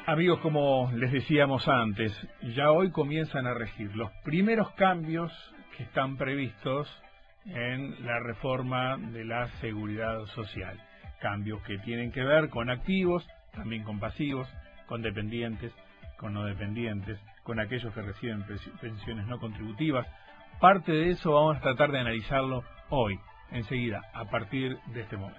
Amigos, como les decíamos antes, ya hoy comienzan a regir los primeros cambios que están previstos en la reforma de la seguridad social. Cambios que tienen que ver con activos, también con pasivos, con dependientes, con no dependientes, con aquellos que reciben pensiones no contributivas. Parte de eso vamos a tratar de analizarlo hoy, enseguida, a partir de este momento.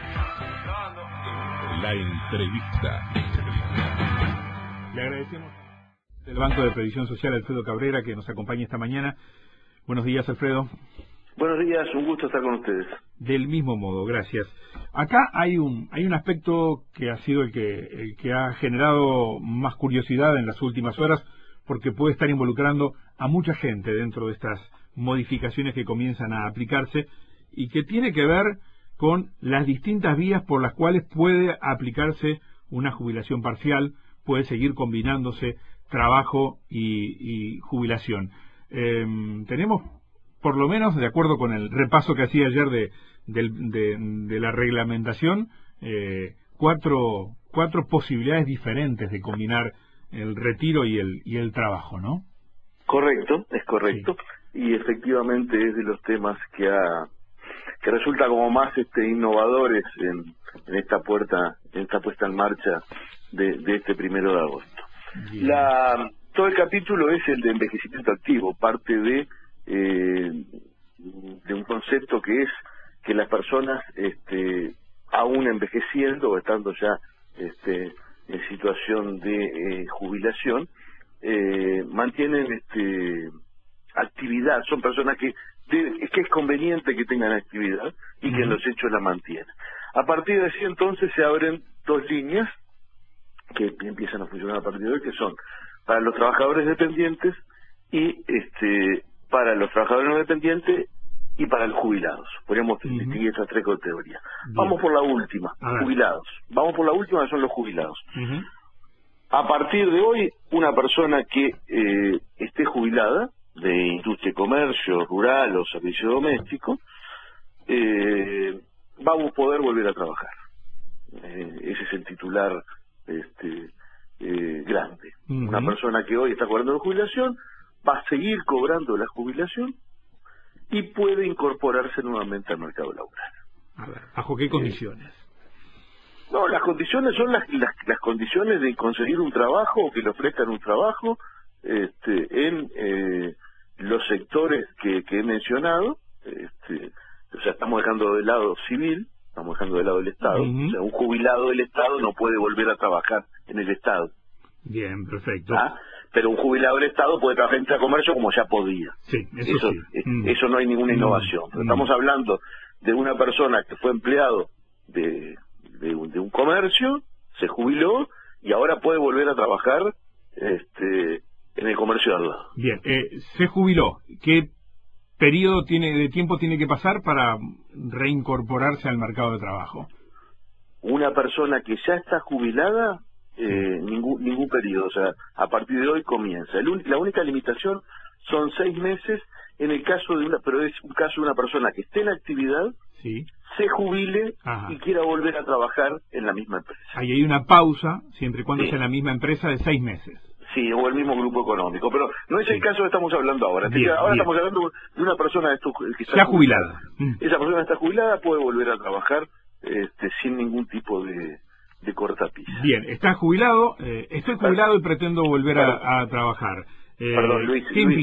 La entrevista. Le agradecemos al Banco de Previsión Social, Alfredo Cabrera, que nos acompaña esta mañana. Buenos días, Alfredo. Buenos días, un gusto estar con ustedes. Del mismo modo, gracias. Acá hay un aspecto que ha sido el que ha generado más curiosidad en las últimas horas, porque puede estar involucrando a mucha gente dentro de estas modificaciones que comienzan a aplicarse y que tiene que ver con las distintas vías por las cuales puede aplicarse una jubilación parcial, puede seguir combinándose trabajo y jubilación. Tenemos, por lo menos, de acuerdo con el repaso que hacía ayer de la reglamentación, cuatro posibilidades diferentes de combinar el retiro y el trabajo, ¿no? Correcto, es correcto. Sí. Y efectivamente es de los temas que resulta como más innovadores en esta puesta en marcha de este 1 de agosto. Todo el capítulo es el de envejecimiento activo, parte de un concepto que es que las personas aún envejeciendo o estando ya en situación de jubilación mantienen actividad, son personas que es conveniente que tengan actividad y que en los hechos la mantienen. A partir de así entonces se abren dos líneas que empiezan a funcionar a partir de hoy, que son para los trabajadores dependientes y para los trabajadores no dependientes y para los jubilados. Podríamos distinguir estas tres categorías. Vamos por la última, jubilados. Vamos por la última, que son los jubilados. A partir de hoy, una persona que esté jubilada de industria y comercio, rural o servicio doméstico, vamos a poder volver a trabajar. Ese es el titular grande. Una persona que hoy está cobrando la jubilación va a seguir cobrando la jubilación y puede incorporarse nuevamente al mercado laboral. A ver, ¿bajo qué condiciones? No, las condiciones son las condiciones de conseguir un trabajo o que le ofrezcan un trabajo en los sectores que he mencionado. O sea, estamos dejando de lado civil, estamos dejando de lado el Estado. O sea, un jubilado del Estado no puede volver a trabajar en el Estado. Bien, perfecto. Pero un jubilado del Estado puede trabajar en comercio como ya podía. Sí, eso sí. Eso no hay ninguna innovación. Pero estamos hablando de una persona que fue empleado de un comercio, se jubiló y ahora puede volver a trabajar en el comercio de al lado. Bien, se jubiló. ¿Qué periodo de tiempo tiene que pasar para reincorporarse al mercado de trabajo? Una persona que ya está jubilada, ningún periodo. O sea, a partir de hoy comienza. La única limitación son 6 meses en el caso pero es un caso de una persona que esté en actividad, se jubile y quiera volver a trabajar en la misma empresa. Ahí hay una pausa, siempre y cuando sea en la misma empresa, de 6 meses. Sí, o el mismo grupo económico, pero no es el caso que estamos hablando ahora. Estamos hablando de una persona que está jubilada. Esa persona está jubilada, puede volver a trabajar sin ningún tipo de cortapisa. Bien, está jubilado, estoy jubilado y pretendo volver a trabajar. Perdón, Luis,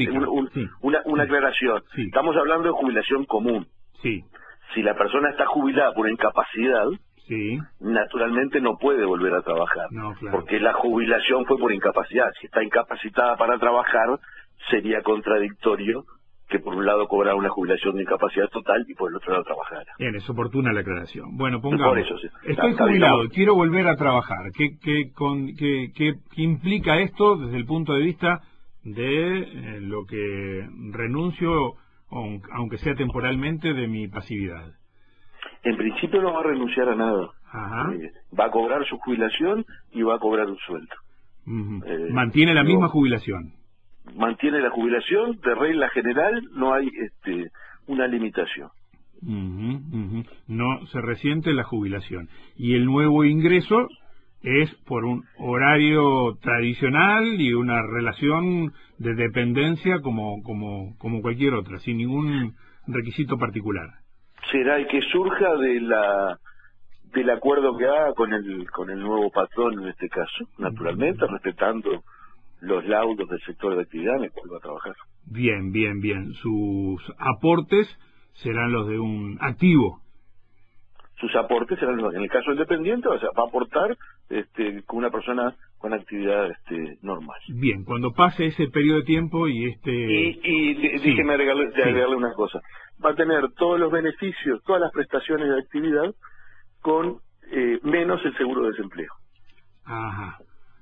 una aclaración. Estamos hablando de jubilación común. Si la persona está jubilada por incapacidad, naturalmente no puede volver a trabajar, porque la jubilación fue por incapacidad. Si está incapacitada para trabajar, sería contradictorio que por un lado cobrara una jubilación de incapacidad total y por el otro lado trabajara. Bien, es oportuna la aclaración. Bueno, pongamos, por eso, estoy jubilado y quiero volver a trabajar. ¿Qué implica esto desde el punto de vista de lo que renuncio, aunque sea temporalmente, de mi pasividad? En principio no va a renunciar a nada. Va a cobrar su jubilación y va a cobrar un sueldo. ¿Mantiene la misma jubilación? Mantiene la jubilación, de regla general no hay una limitación. No se resiente la jubilación. Y el nuevo ingreso es por un horario tradicional y una relación de dependencia como cualquier otra, sin ningún requisito particular. Será el que surja del acuerdo que haga con el nuevo patrón en este caso, naturalmente, respetando los laudos del sector de actividad en el cual va a trabajar. Bien, bien, bien. Sus aportes serán los de un activo. Sus aportes serán en el caso del dependiente, o sea, va a aportar con una persona con actividad normal. Bien, cuando pase ese periodo de tiempo y déjeme agregarle una cosa. Va a tener todos los beneficios, todas las prestaciones de actividad con menos el seguro de desempleo. Ajá.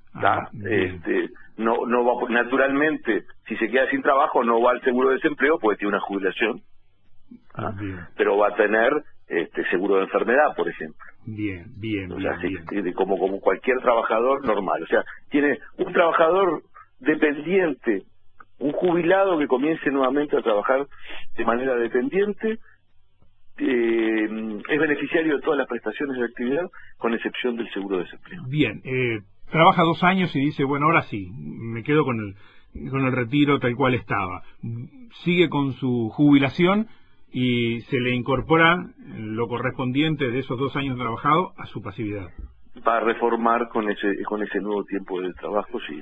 No va, naturalmente, si se queda sin trabajo no va al seguro de desempleo porque tiene una jubilación. Pero va a tener seguro de enfermedad, por ejemplo. Bien, bien, o sea, bien. Como cualquier trabajador normal. O sea, tiene un trabajador dependiente, un jubilado que comience nuevamente a trabajar de manera dependiente, es beneficiario de todas las prestaciones de actividad, con excepción del seguro de desempleo. Bien, trabaja 2 años y dice, bueno, ahora sí, me quedo con el retiro tal cual estaba. Sigue con su jubilación y se le incorpora lo correspondiente de esos 2 años trabajados a su pasividad. Va a reformar con ese nuevo tiempo de trabajo, sí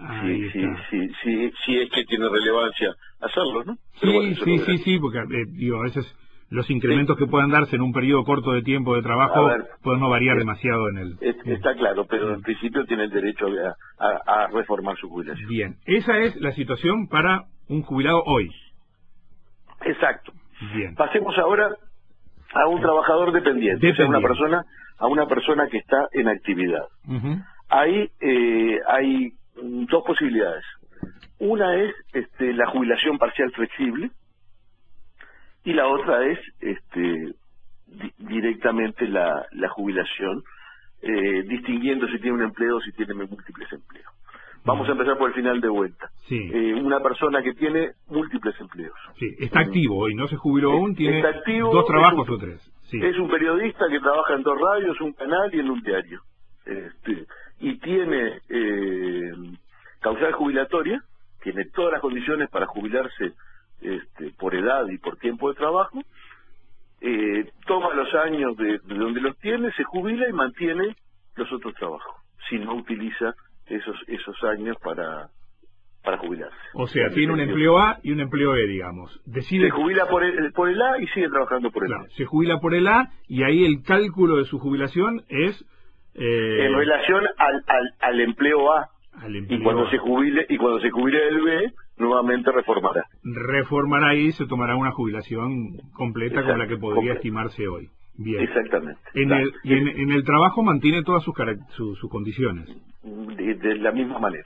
es que tiene relevancia hacerlo, ¿no? Pero sí, porque a veces los incrementos que puedan darse en un periodo corto de tiempo de trabajo pueden no variar demasiado en el... Está claro, pero en principio tiene el derecho a reformar su jubilación. Bien, esa es la situación para un jubilado hoy. Exacto. Bien. Pasemos ahora a un trabajador dependiente. O sea, a una persona que está en actividad. Ahí hay 2 posibilidades. Una es la jubilación parcial flexible y la otra es directamente la jubilación, distinguiendo si tiene un empleo o si tiene múltiples empleos. Vamos a empezar por el final de vuelta. Sí. Una persona que tiene múltiples empleos. Sí, está activo hoy, no se jubiló aún, tiene activo, 2 trabajos o 3. Sí. Es un periodista que trabaja en 2 radios, un canal y en un diario. Y tiene causal jubilatoria, tiene todas las condiciones para jubilarse por edad y por tiempo de trabajo, toma los años de donde los tiene, se jubila y mantiene los otros trabajos, si no utiliza esos años para jubilarse. O sea, tiene un empleo A y un empleo B, digamos. Se jubila por el A y sigue trabajando por el B. Se jubila por el A y ahí el cálculo de su jubilación es... en relación al empleo A. Y cuando se jubile del B, nuevamente reformará y se tomará una jubilación completa como la que podría estimarse hoy. Bien. Exactamente. En el trabajo mantiene todas sus condiciones. De la misma manera.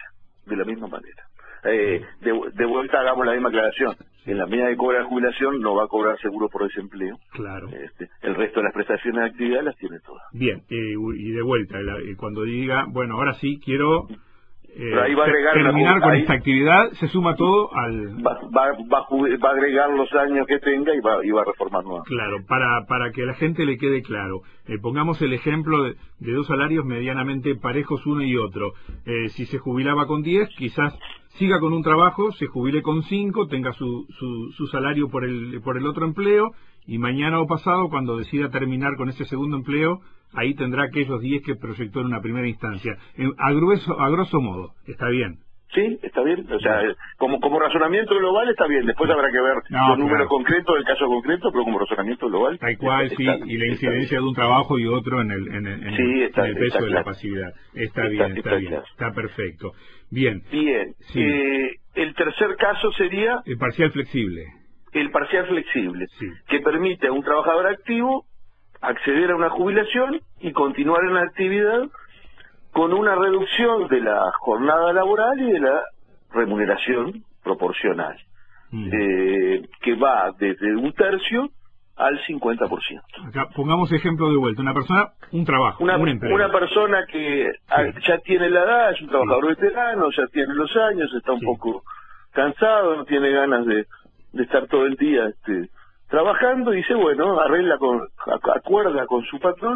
De vuelta hagamos la misma aclaración. En la medida que cobra la jubilación no va a cobrar seguro por desempleo. Claro. El resto de las prestaciones de actividad las tiene todas. Bien, y de vuelta, cuando diga, bueno, ahora sí quiero pero ahí va a agregar terminar con esta actividad, se suma todo al... Va a agregar los años que tenga y va a reformar nuevamente. Claro, para que a la gente le quede claro. Pongamos el ejemplo de 2 salarios medianamente parejos uno y otro. Si se jubilaba con 10, quizás siga con un trabajo, se jubile con 5, tenga su salario por el otro empleo, y mañana o pasado, cuando decida terminar con ese segundo empleo, ahí tendrá aquellos 10 que proyectó en una primera instancia. A grosso modo, ¿está bien? Sí, está bien. O sea, como razonamiento global está bien. Después habrá que ver los números concretos del caso concreto, pero como razonamiento global... Tal cual, y la incidencia de un trabajo y otro en el peso de la pasividad. Está bien. Está perfecto. Bien. Sí. El tercer caso sería... El parcial flexible. El parcial flexible, sí, que permite a un trabajador activo acceder a una jubilación y continuar en la actividad con una reducción de la jornada laboral y de la remuneración proporcional, que va desde 1/3 al 50%. Acá pongamos ejemplo de vuelta, una persona, un trabajo, un empleo. Una persona que ya tiene la edad, es un trabajador veterano, ya tiene los años, está un poco cansado, no tiene ganas de estar todo el día trabajando, y dice, bueno, acuerda con su patrón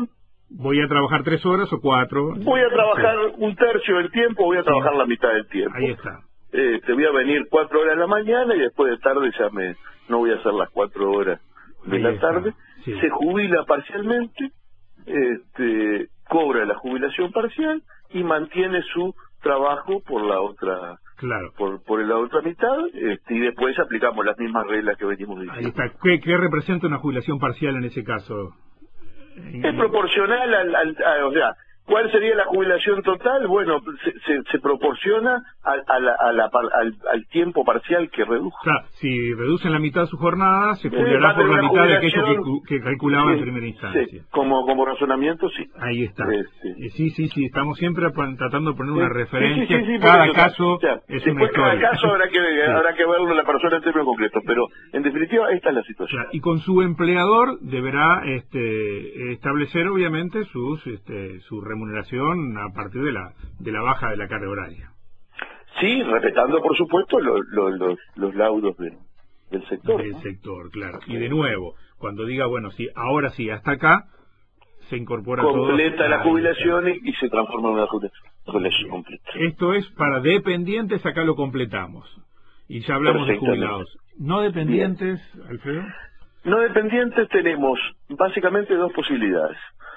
Voy a trabajar 3 horas o 4. Voy a trabajar un tercio del tiempo, voy a trabajar la mitad del tiempo. Ahí está. Te voy a venir 4 horas de la mañana y después de tarde no voy a hacer las 4 horas de Ahí la está. tarde. Sí. Se jubila parcialmente, cobra la jubilación parcial y mantiene su trabajo por la otra, Claro. por la otra mitad, y después aplicamos las mismas reglas que venimos diciendo. Ahí está. ¿Qué representa una jubilación parcial en ese caso? Es proporcional o sea, ¿cuál sería la jubilación total? Bueno, se proporciona al tiempo parcial que redujo. O sea, si reducen la mitad de su jornada, se jubilará por la mitad de aquello que calculaba en primera instancia. Sí, como razonamiento, sí. Ahí está. Sí. Sí, estamos siempre tratando de poner una referencia. Sí, cada caso es una después cada historia. caso habrá que verlo la persona en términos concretos, pero en definitiva esta es la situación. Claro, y con su empleador deberá establecer obviamente su remuneración a partir de la baja de la carga horaria. Sí, respetando por supuesto los laudos del sector. Del sector, claro. Y de nuevo, cuando diga, bueno, sí, ahora sí, hasta acá, se incorpora todo. Completa la jubilación y se transforma en una jubilación completa. Esto es para dependientes, acá lo completamos. Y ya hablamos de jubilados. ¿No dependientes, bien. Alfredo? No dependientes tenemos básicamente 2 posibilidades.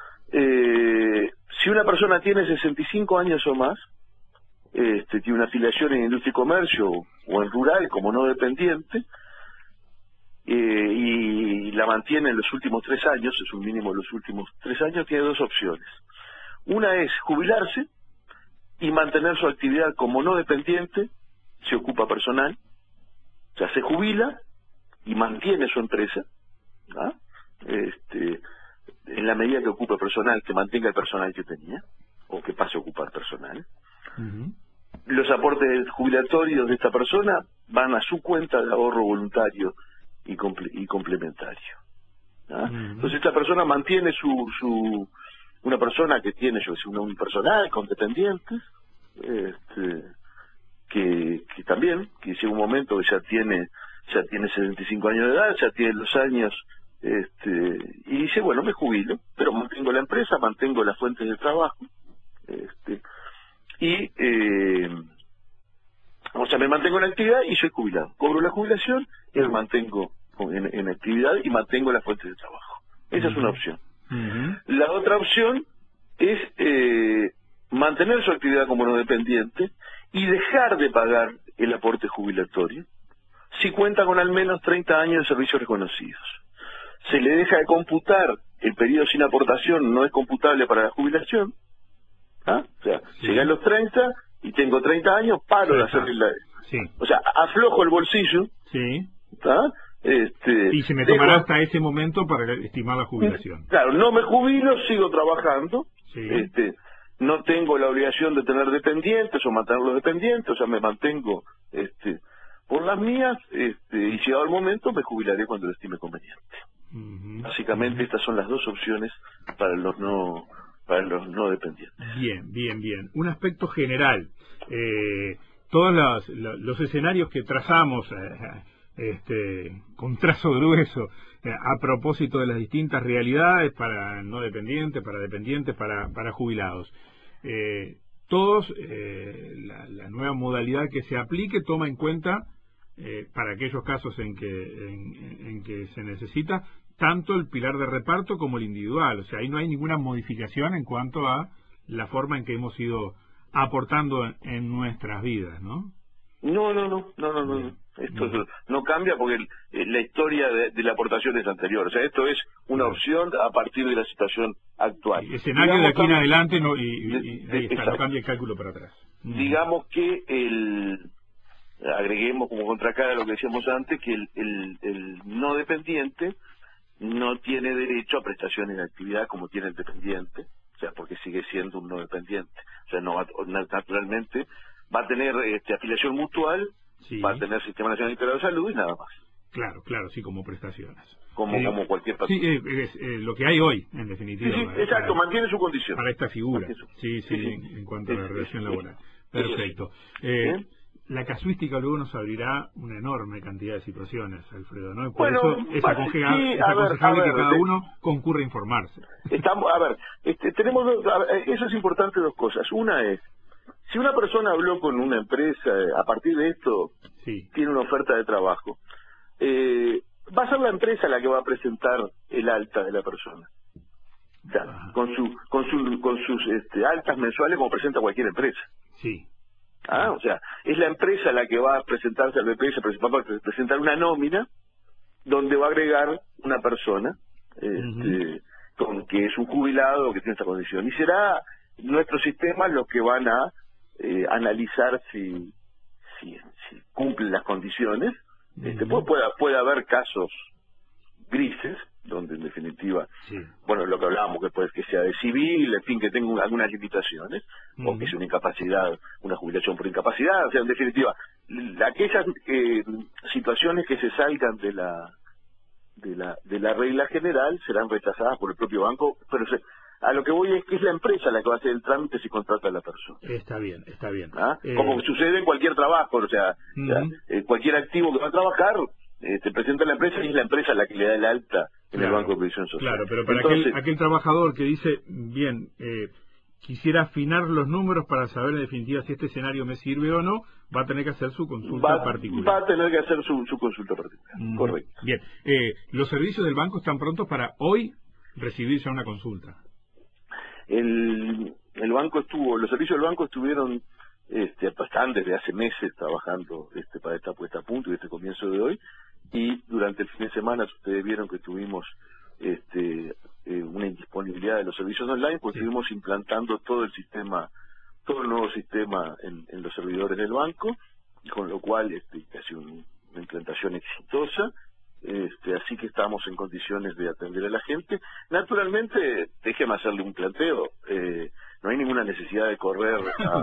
Si una persona tiene 65 años o más, tiene una afiliación en industria y comercio o en rural como no dependiente, y la mantiene en los últimos 3 años, es un mínimo de los últimos 3 años, tiene 2 opciones. Una es jubilarse y mantener su actividad como no dependiente, se ocupa personal, o sea, se jubila y mantiene su empresa, ¿ah? En la medida que ocupe personal, que mantenga el personal que tenía, o que pase a ocupar personal. Los aportes jubilatorios de esta persona van a su cuenta de ahorro voluntario y complementario. ¿Ah? Entonces esta persona mantiene una persona que tiene, un personal con dependientes, que también, que llega un momento que ya tiene 75 años de edad, ya tiene los años, y dice, bueno, me jubilo, pero mantengo la empresa, mantengo las fuentes de trabajo, o sea, me mantengo en actividad y soy jubilado. Cobro la jubilación y me mantengo en actividad y mantengo las fuentes de trabajo. Esa es una opción. La otra opción es mantener su actividad como no dependiente y dejar de pagar el aporte jubilatorio si cuenta con al menos 30 años de servicios reconocidos. Se le deja de computar, el periodo sin aportación no es computable para la jubilación. ¿Ah? O sea, llegué a los 30 y tengo 30 años, paro de hacer o sea, aflojo el bolsillo. Sí. ¿Ah? Y se me tomará hasta ese momento para estimar la jubilación. Claro, no me jubilo, sigo trabajando. Sí. No tengo la obligación de tener dependientes o mantenerlos dependientes, o sea, me mantengo por las mías, y llegado el momento me jubilaré cuando lo estime conveniente. Básicamente estas son las 2 opciones para los no dependientes. Bien. Un aspecto general. Todos los escenarios que trazamos con trazo grueso a propósito de las distintas realidades para no dependientes, para dependientes, para jubilados. Todos, la nueva modalidad que se aplique toma en cuenta, para aquellos casos en que se necesita, tanto el pilar de reparto como el individual. O sea, ahí no hay ninguna modificación en cuanto a la forma en que hemos ido aportando en nuestras vidas, ¿no? No. Esto no cambia porque la historia de la aportación es anterior. O sea, esto es una opción a partir de la situación actual. El escenario de aquí en adelante no, ahí está, no cambia el cálculo para atrás. Digamos que agreguemos como contracara lo que decíamos antes, que el no dependiente no tiene derecho a prestaciones de actividad como tiene el dependiente, o sea, porque sigue siendo un no dependiente. O sea, naturalmente va a tener afiliación mutual, va a tener Sistema Nacional Integrado de Salud y nada más. Claro, sí, como prestaciones. Como cualquier persona. Sí, es lo que hay hoy, en definitiva. Sí, exacto, mantiene su condición. Para esta figura. Sí, en cuanto a la relación laboral. Perfecto. la casuística luego nos abrirá una enorme cantidad de situaciones, Alfredo, ¿no? Y por Bueno, eso es aconsejable, que cada uno concurra a informarse. Tenemos eso es importante, dos cosas. Una es, si una persona habló con una empresa, a partir de esto tiene una oferta de trabajo, va a ser la empresa la que va a presentar el alta de la persona. O sea, con sus altas mensuales como presenta cualquier empresa. Sí. O sea, es la empresa la que va a presentarse al BPS, va a presentar una nómina donde va a agregar una persona con que es un jubilado que tiene esta condición. Y será nuestros sistemas los que van a analizar si cumplen las condiciones. Puede haber casos grises, donde en definitiva, bueno, lo que hablábamos, que sea de civil, en fin, que tenga algunas limitaciones, o que sea una incapacidad, una jubilación por incapacidad, o sea, en definitiva, aquellas situaciones que se salgan de la regla general serán rechazadas por el propio banco, pero a lo que voy es que es la empresa la que va a hacer el trámite si contrata a la persona. Está bien. Como sucede en cualquier trabajo, o sea, cualquier activo que va a trabajar, te presenta la empresa y es la empresa la que le da el alta en el Banco de Previsión Social. Claro, pero para aquel trabajador que dice, bien, quisiera afinar los números para saber en definitiva si este escenario me sirve o no, va a tener que hacer su consulta particular. Va a tener que hacer su consulta particular, correcto. Bien, los servicios del banco están prontos para hoy recibir ya una consulta. Los servicios del banco estuvieron están desde hace meses trabajando para esta puesta a punto y este comienzo de hoy, y durante el fin de semana ustedes vieron que tuvimos una indisponibilidad de los servicios online, pues estuvimos implantando todo el nuevo sistema en los servidores del banco, con lo cual ha sido una implantación exitosa. Así que estamos en condiciones de atender a la gente. Naturalmente, déjeme hacerle un planteo, no hay ninguna necesidad de correr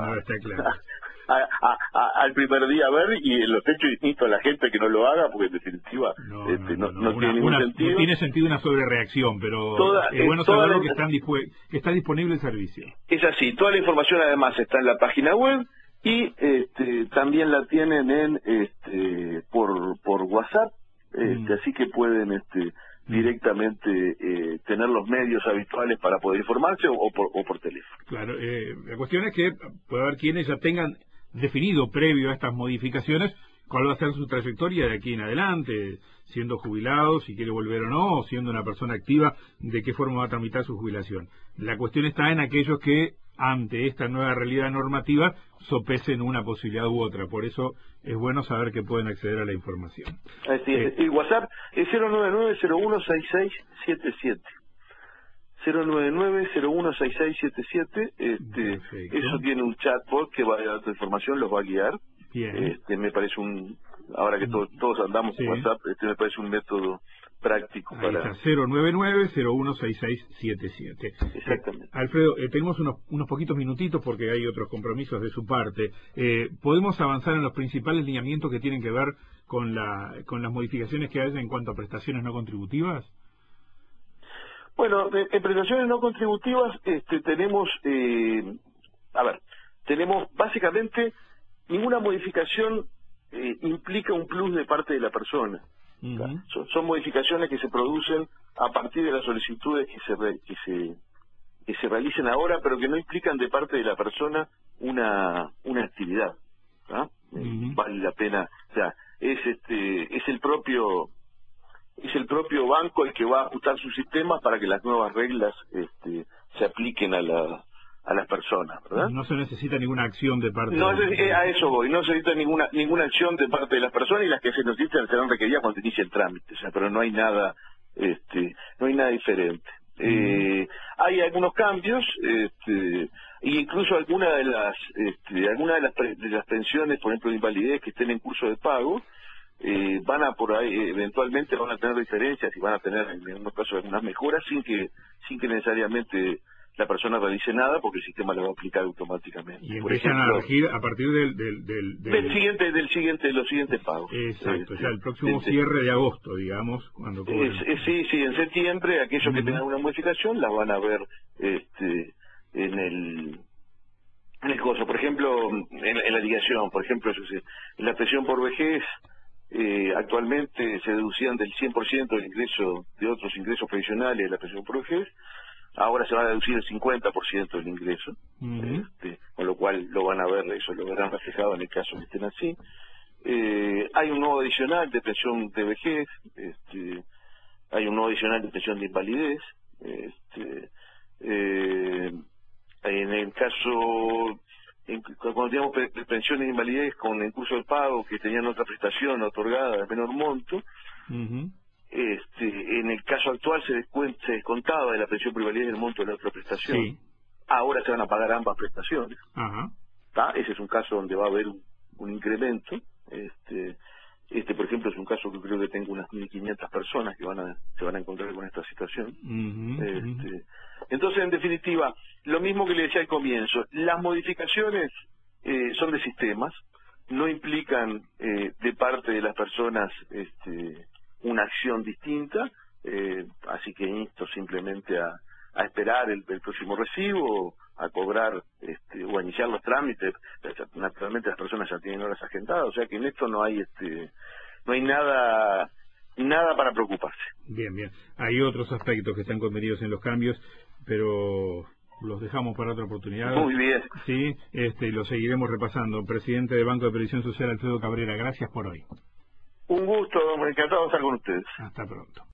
al primer día a ver y en los hechos distintos a la gente que no lo haga, porque en definitiva no tiene ningún sentido. No tiene sentido una sobrereacción, pero es bueno saber que está disponible el servicio. Es así, toda la información además está en la página web y también la tienen por WhatsApp. Así que pueden directamente tener los medios habituales para poder informarse o por teléfono. Claro, la cuestión es que puede haber quienes ya tengan definido previo a estas modificaciones cuál va a ser su trayectoria de aquí en adelante, siendo jubilado, si quiere volver o no, o siendo una persona activa, de qué forma va a tramitar su jubilación. La cuestión está en aquellos que ante esta nueva realidad normativa sopesen una posibilidad u otra. Por eso es bueno saber que pueden acceder a la información. Así es. El WhatsApp es 099-016677. 099-016677. Eso tiene un chatbot que va a dar tu información, los va a guiar. Bien. Me parece ahora que todos andamos con WhatsApp, me parece un método práctico para... 099-016677. Exactamente. Alfredo, tenemos unos poquitos minutitos porque hay otros compromisos de su parte. ¿Podemos avanzar en los principales lineamientos que tienen que ver con las modificaciones que hay en cuanto a prestaciones no contributivas? Bueno, en prestaciones no contributivas tenemos básicamente ninguna modificación implica un plus de parte de la persona. Son modificaciones que se producen a partir de las solicitudes que se realicen ahora, pero que no implican de parte de la persona una actividad. Vale la pena, o sea, es el propio banco el que va a ajustar su sistema para que las nuevas reglas se apliquen a las personas, ¿verdad? No se necesita ninguna acción de parte a eso voy, no se necesita ninguna acción de parte de las personas, y las que se necesitan serán requeridas cuando inicie el trámite, o sea, pero no hay nada diferente. Hay algunos cambios, e incluso algunas de las pensiones, por ejemplo de invalidez, que estén en curso de pago, eventualmente van a tener diferencias y van a tener en algunos casos algunas mejoras sin que necesariamente la persona realice nada, porque el sistema le va a aplicar automáticamente. Y empiezan a regir a partir de los siguientes pagos. Exacto, ya el próximo cierre de agosto, digamos, cuando sí, en septiembre aquellos que tengan una modificación las van a ver en el coso, por ejemplo, en la liquidación, por ejemplo, yo sé, la pensión por vejez, actualmente se deducían del 100% del ingreso de otros ingresos previsionales de la pensión por vejez, ahora se va a deducir el 50% del ingreso, con lo cual lo van a ver, eso lo verán reflejado en el caso que estén así. Hay un nuevo adicional de pensión de vejez, hay un nuevo adicional de pensión de invalidez, en el caso, cuando teníamos pensiones de invalidez con el curso de pago que tenían otra prestación otorgada de menor monto, en el caso actual se descontaba de la pensión por invalidez el monto de la otra prestación. Sí. Ahora se van a pagar ambas prestaciones. Ese es un caso donde va a haber un incremento. Por ejemplo, es un caso que creo que tengo unas 1.500 personas que se van a encontrar con esta situación. Entonces, en definitiva, lo mismo que le decía al comienzo, las modificaciones son de sistemas, no implican de parte de las personas una acción distinta, así que insto simplemente a esperar el próximo recibo, a cobrar o a iniciar los trámites. Naturalmente las personas ya tienen horas agendadas, o sea que en esto no hay nada para preocuparse. Bien. Hay otros aspectos que están convenidos en los cambios, pero los dejamos para otra oportunidad. Muy bien. Sí, lo seguiremos repasando. Presidente del Banco de Previsión Social, Alfredo Cabrera, gracias por hoy. Un gusto, encantado de estar con ustedes. Hasta pronto.